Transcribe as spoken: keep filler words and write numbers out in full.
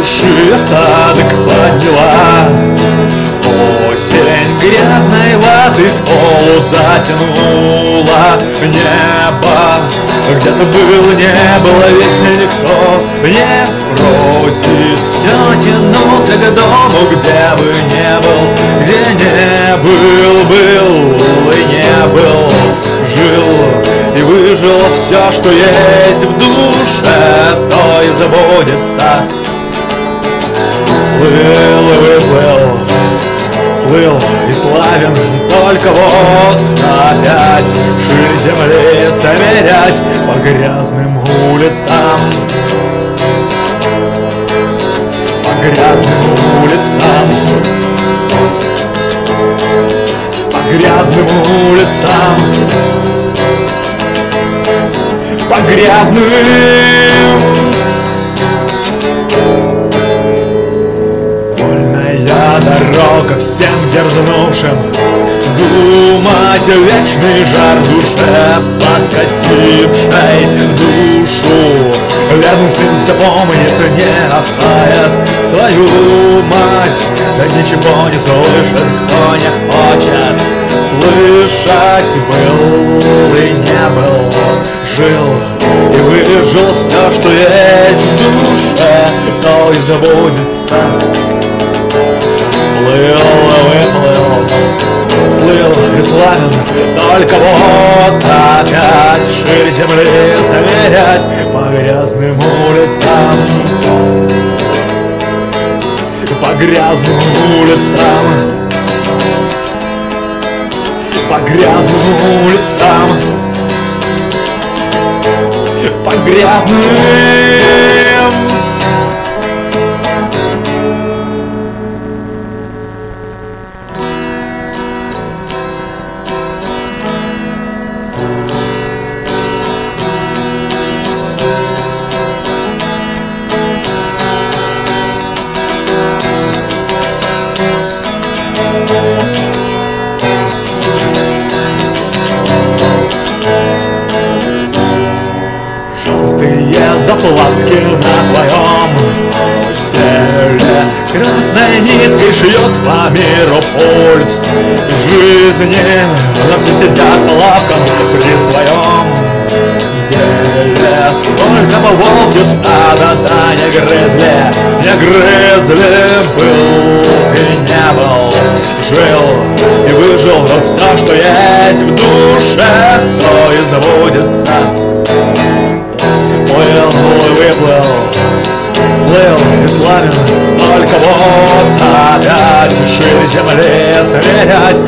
души осадок подняла. Осень грязной воды с полу затянула небо. Где-то был, не было, ведь никто не спросит. Все тянулся к дому, где бы не был, где не был, был и не был. Жил и выжил, все, что есть в душе, то и забудется. Плыл и выплыл, слыл и славен, только вот опять ширь земли замерять по грязным улицам, по грязным улицам, по грязным улицам, по грязным. Дорога всем дерзнувшим думать о вечный жар в душе, подкосившей душу. Верный сын все помнит, не оставит свою мать, да ничего не слышит, кто не хочет слышать. Был и не был, жил и выжил, все, что есть в душе, то и забудется. Плыл и выплыл, слыл и славен, только вот опять ширь земли замерять по грязным улицам, по грязным улицам, по грязным улицам, по грязным. Заплатки на твоем теле красной ниткой шьет по миру пульс жизни. Но все сидят по лавкам при своем деле. Сколько бы волки стада, да не грызли, не грызли. Был и не был, жил и выжил, но все, что есть в душе, то и забудется. Плыл и выплыл, слыл и славен, только вот опять ширь земли замерять